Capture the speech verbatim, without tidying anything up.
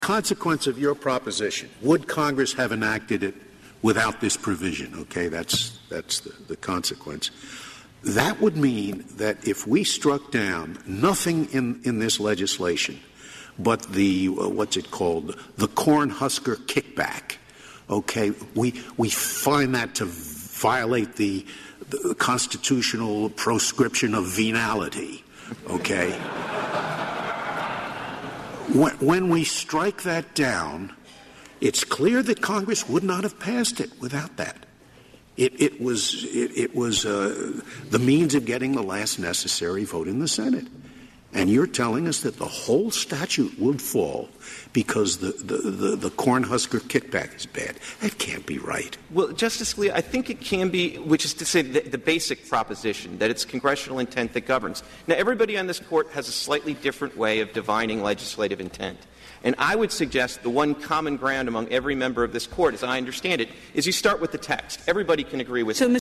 Consequence of your proposition, would Congress have enacted it without this provision? Okay, that's that's the, the consequence. That would mean that if we struck down nothing in, in this legislation but the, uh, what's it called, the Cornhusker kickback, okay, we we find that to violate the, the constitutional proscription of venality, okay? when, when we strike that down, it's clear that Congress would not have passed it without that. It, it was it, it was uh, the means of getting the last necessary vote in the Senate. And you're telling us that the whole statute would fall because the, the, the, the Cornhusker kickback is bad. That can't be right. Well, Justice Scalia, I think it can be, which is to say the, the basic proposition that it's congressional intent that governs. Now, everybody on this Court has a slightly different way of divining legislative intent. And I would suggest the one common ground among every member of this Court, as I understand it, is you start with the text. Everybody can agree with so, it.